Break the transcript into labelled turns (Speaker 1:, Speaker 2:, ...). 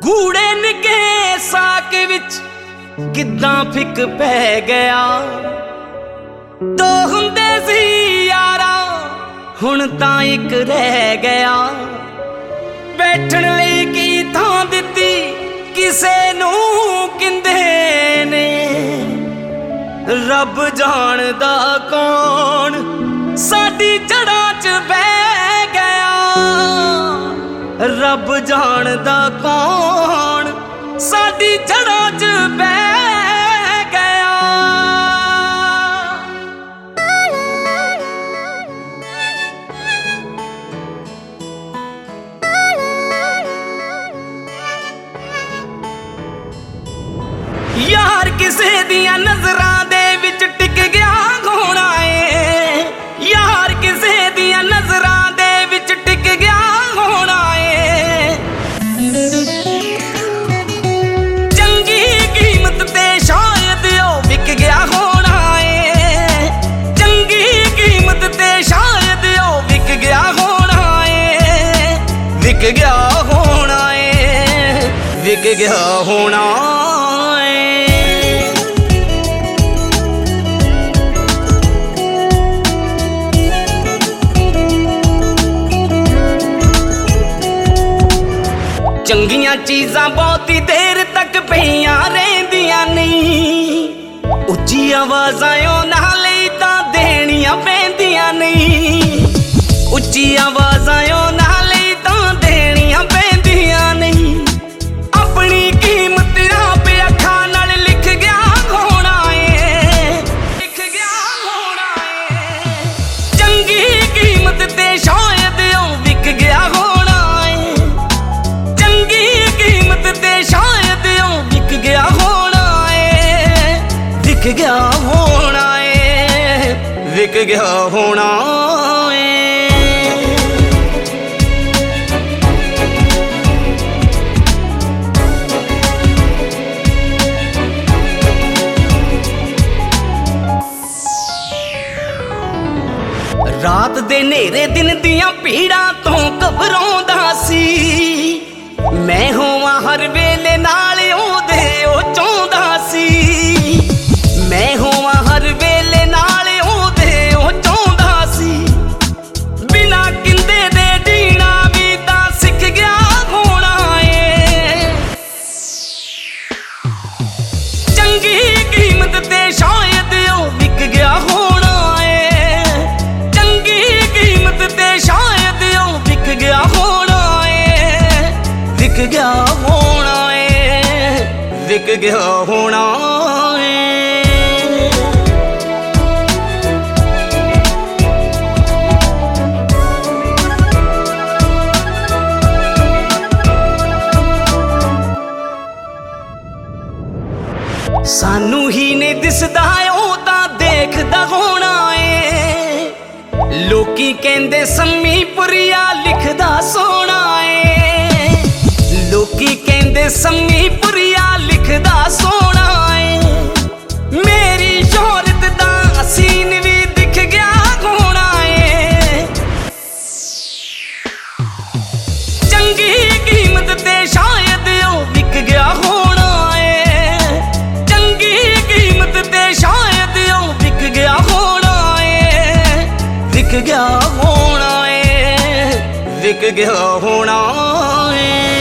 Speaker 1: कूड़े निके साक विच किद्दां फिक पै गया। दो हुंदे सी यारा हुण तां इक रह गया। बैठण लई की थां दित्ती किसे नूं किंदे ने, रब जानदा कौन साडी जड़ां च बह गया। रब जानदा कौन साडी जड़ां च बह गया। यार किसे दियां नजरां दे विच टिक गया होना है। यार किसे दियां नजरां दे विच टिक गया होना है। चंगी कीमत ते शायद ओ विक गया होना है। चंगी कीमत ते शायद ओ विक गया होना है। विक गया होना है। विक गया होना है। चंगियां चीज़ां बहुती देर तक पईयां रहिंदियां नहीं। उच्ची आवाज़ां उन्हां लई तां देणियां पैंदियां नहीं। उच्ची आवाज़ां उन्हां लई तां देणियां पैंदियां नहीं। अपनी कीमत आप अखां नाल लिख गया होना है। लिख गया होना है। चंगी कीमत ते शायद ओ विक गया होना। शायद ओ विक गया होना है। विक गया होना है। विक गया होना है। रात दे नेरे दिन दियां पीड़ां तो घबराउंदा सी। मैं होवां हर वेले नाल ओदे ओ चाहुंदा सी। मैं होवां हर वेले नाल ओदे ओ चाहुंदा सी। बिना किंदे दे जीना भी तां सिख गया होना है। चंगी कीमत ते शायद ओ विक गया होना है। चंगी कीमत ते शायद ओ विक गया होना है। विक गया होना है। विक गया होना है। सानू ही नहीं दिसदा ओ तां देखदा होना है। लोकी कहंदे सम्मी पुरिया लिखदा सोना है। लोकी कहंदे सम्मी पुरिया लिखदा सोना है। मेरी शोहरत दा सीन भी दिख गया होना है। चंगी कीमत ते शायद ओ विक गया होना है। चंगी कीमत ते शायद ओ विक गया होना है। विक गया होना है। विक गया होना है।